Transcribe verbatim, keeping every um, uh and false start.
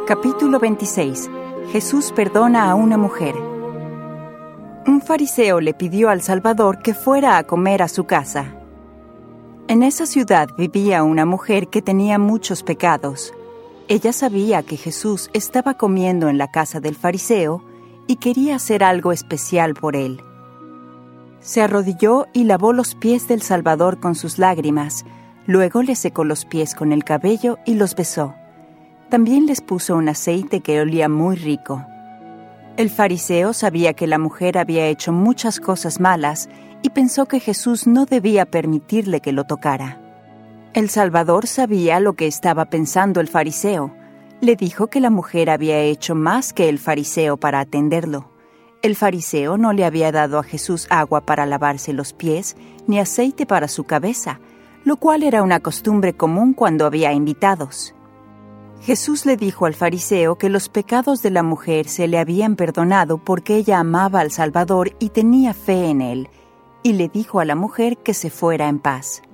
Capítulo veintiséis. Jesús perdona a una mujer. Un fariseo le pidió al Salvador que fuera a comer a su casa. En esa ciudad vivía una mujer que tenía muchos pecados. Ella sabía que Jesús estaba comiendo en la casa del fariseo y quería hacer algo especial por él. Se arrodilló y lavó los pies del Salvador con sus lágrimas, luego le secó los pies con el cabello y los besó. También les puso un aceite que olía muy rico. El fariseo sabía que la mujer había hecho muchas cosas malas y pensó que Jesús no debía permitirle que lo tocara. El Salvador sabía lo que estaba pensando el fariseo. Le dijo que la mujer había hecho más que el fariseo para atenderlo. El fariseo no le había dado a Jesús agua para lavarse los pies ni aceite para su cabeza, lo cual era una costumbre común cuando había invitados. Jesús le dijo al fariseo que los pecados de la mujer se le habían perdonado porque ella amaba al Salvador y tenía fe en él, y le dijo a la mujer que se fuera en paz.